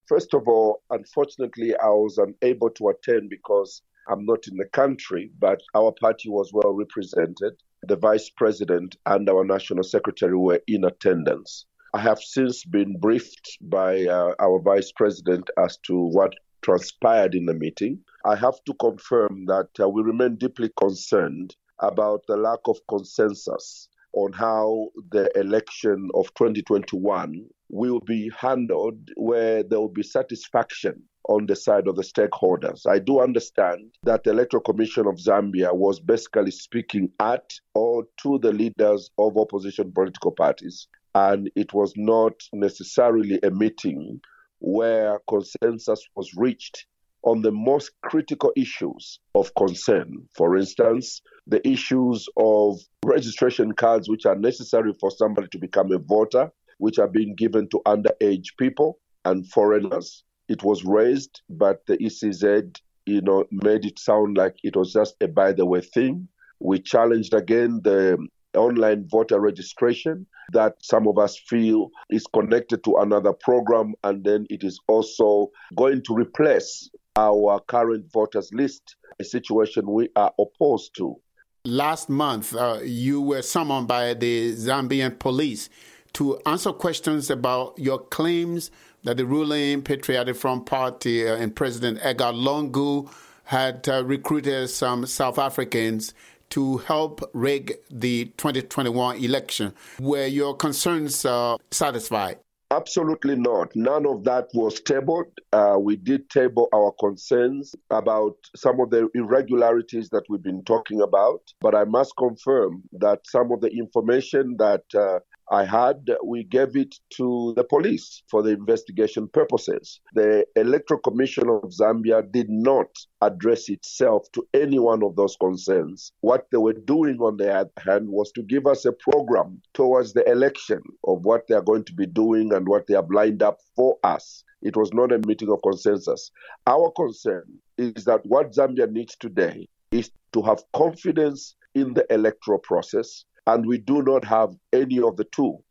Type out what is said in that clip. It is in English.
First of all, unfortunately, I was unable to attend because I'm not in the country, but our party was well represented. The vice president and our national secretary were in attendance. I have since been briefed by our vice president as to what transpired in the meeting. I have to confirm that we remain deeply concerned about the lack of consensus on how the election of 2021 will be handled, where there will be satisfaction on the side of the stakeholders. I do understand that the Electoral Commission of Zambia was basically speaking at or to the leaders of opposition political parties, and it was not necessarily a meeting where consensus was reached on the most critical issues of concern. For instance, the issues of registration cards, which are necessary for somebody to become a voter, which are being given to underage people and foreigners. It was raised, but the ECZ, made it sound like it was just a by-the-way thing. We challenged again the online voter registration that some of us feel is connected to another program, and then it is also going to replace our current voters list, a situation we are opposed to. Last month, you were summoned by the Zambian police to answer questions about your claims that the ruling Patriotic Front Party and President Edgar Lungu had recruited some South Africans to help rig the 2021 election. Were your concerns satisfied? Absolutely not. None of that was tabled. We did table our concerns about some of the irregularities that we've been talking about, but I must confirm that some of the information that I had, we gave it to the police for the investigation purposes. The Electoral Commission of Zambia did not address itself to any one of those concerns. What they were doing on the other hand was to give us a program towards the election of what they are going to be doing and what they have lined up for us. It was not a meeting of consensus. Our concern is that what Zambia needs today is to have confidence in the electoral process, and we do not have any of the two.